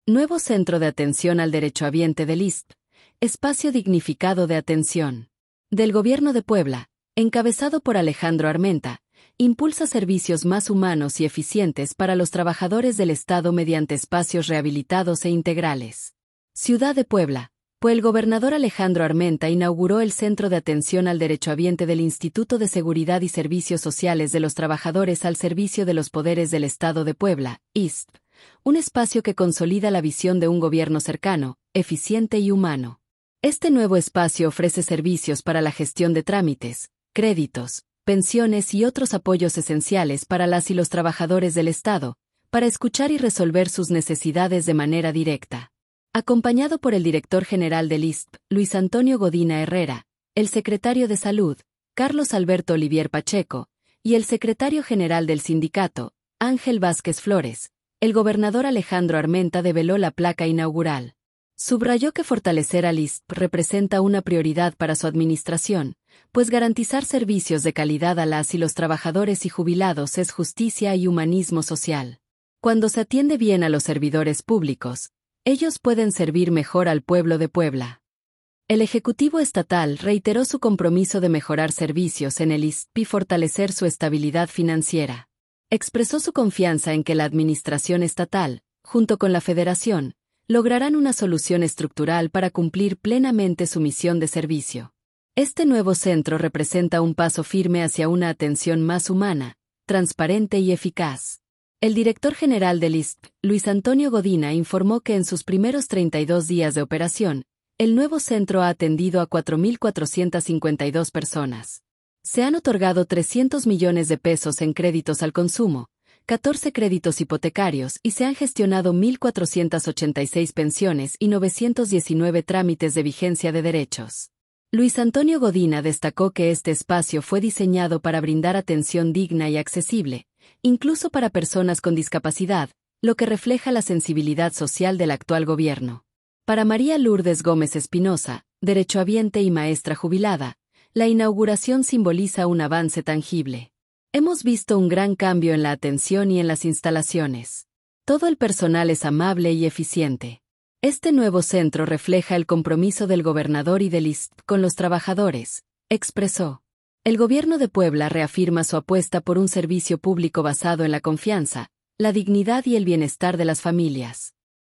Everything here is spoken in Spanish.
Nuevo Centro de Atención al Derechohabiente del ISSSTE, espacio dignificado de atención. Del Gobierno de Puebla, encabezado por Alejandro Armenta, impulsa servicios más humanos y eficientes para los trabajadores del Estado mediante espacios rehabilitados e integrales. Ciudad de Puebla. El gobernador Alejandro Armenta inauguró el Centro de Atención al Derechohabiente del Instituto de Seguridad y Servicios Sociales de los Trabajadores al servicio de los poderes del Estado de Puebla, ISSSTE, un espacio que consolida la visión de un gobierno cercano, eficiente y humano. Este nuevo espacio ofrece servicios para la gestión de trámites, créditos, pensiones y otros apoyos esenciales para las y los trabajadores del Estado, para escuchar y resolver sus necesidades de manera directa. Acompañado por el director general del ISSSTE, Luis Antonio Godina Herrera, el secretario de Salud, Carlos Alberto Olivier Pacheco, y el secretario general del sindicato, Ángel Vázquez Flores, el gobernador Alejandro Armenta develó la placa inaugural. Subrayó que fortalecer al ISSSTE representa una prioridad para su administración, pues garantizar servicios de calidad a las y los trabajadores y jubilados es justicia y humanismo social. Cuando se atiende bien a los servidores públicos, ellos pueden servir mejor al pueblo de Puebla. El Ejecutivo Estatal reiteró su compromiso de mejorar servicios en el ISSSTE y fortalecer su estabilidad financiera. Expresó su confianza en que la Administración Estatal, junto con la Federación, lograrán una solución estructural para cumplir plenamente su misión de servicio. Este nuevo centro representa un paso firme hacia una atención más humana, transparente y eficaz. El director general del ISSSTE, Luis Antonio Godina, informó que en sus primeros 32 días de operación, el nuevo centro ha atendido a 4.452 personas. Se han otorgado 300 millones de pesos en créditos al consumo, 14 créditos hipotecarios y se han gestionado 1.486 pensiones y 919 trámites de vigencia de derechos. Luis Antonio Godina destacó que este espacio fue diseñado para brindar atención digna y accesible, incluso para personas con discapacidad, lo que refleja la sensibilidad social del actual gobierno. Para María Lourdes Gómez Espinosa, derechohabiente y maestra jubilada, la inauguración simboliza un avance tangible. Hemos visto un gran cambio en la atención y en las instalaciones. Todo el personal es amable y eficiente. Este nuevo centro refleja el compromiso del gobernador y del ISSSTE con los trabajadores, expresó. El Gobierno de Puebla reafirma su apuesta por un servicio público basado en la confianza, la dignidad y el bienestar de las familias.